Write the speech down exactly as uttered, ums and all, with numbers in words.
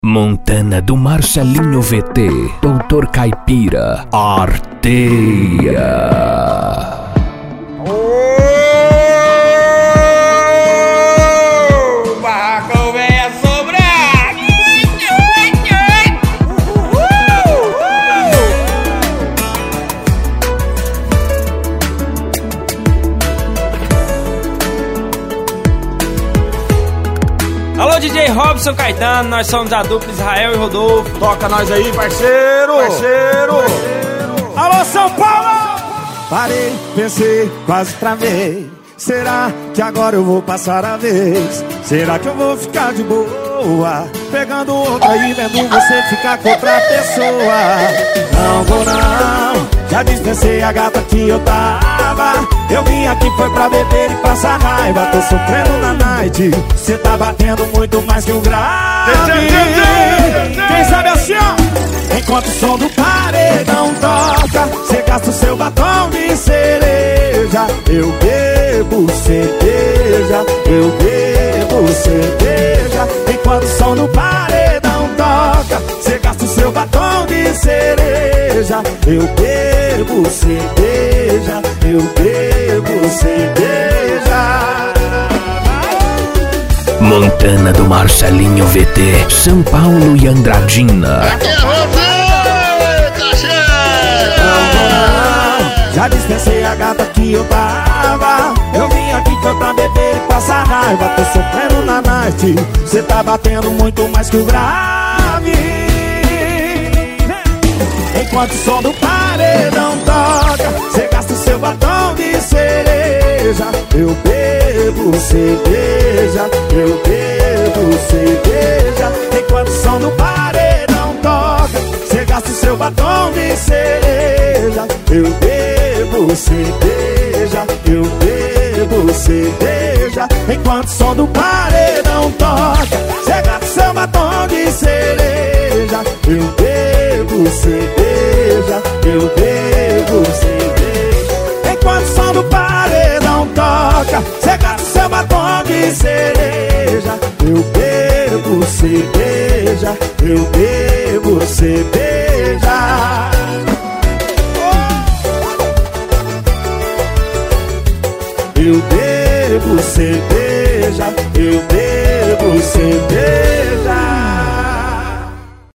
Montana do Marcelinho V T, Doutor Caipira, Arteia. Alô, D J Robson Caetano, nós somos a dupla Israel e Rodolfo. Toca nós aí, parceiro! Parceiro! parceiro. Alô, São Paulo! Parei, pensei, quase travei. Será que agora eu vou passar a vez? Será que eu vou ficar de boa? Pegando outra e vendo você ficar com outra pessoa. Não vou não, já dispensei a gata que eu tava. Eu vim aqui foi pra beber e passar raiva. Tô sofrendo na night, cê tá batendo muito mais que o grave. Quem sabe assim, ó? Enquanto o som do paredão toca, cê gasta o seu batom de cereja. Eu bebo cerveja, eu bebo cerveja. Enquanto o som do paredão toca, cê gasta o seu batom de cereja. Eu bebo cerveja, eu bebo cerveja. Montana do Marcelinho V T, São Paulo e Andradina. Já dispensei a gata que eu tava. Eu vim aqui foi pra beber e passar raiva. Tô sofrendo na night, cê tá batendo muito mais que o grave. Enquanto o som do paredão toca, cê gasta o seu batom de cereja. Eu bebo cerveja, eu bebo cerveja. Enquanto o som do paredão toca, cê gasta o seu batom de cereja. Eu bebo cerveja, eu bebo cerveja. Enquanto o som do paredão toca, cê gasta o seu batom de cereja. Eu bebo cerveja, eu bebo cerveja. Enquanto o som do paredão toca, cê gasta o seu batom de cereja. Eu bebo cerveja, eu bebo cerveja. Eu bebo cerveja, eu bebo cerveja.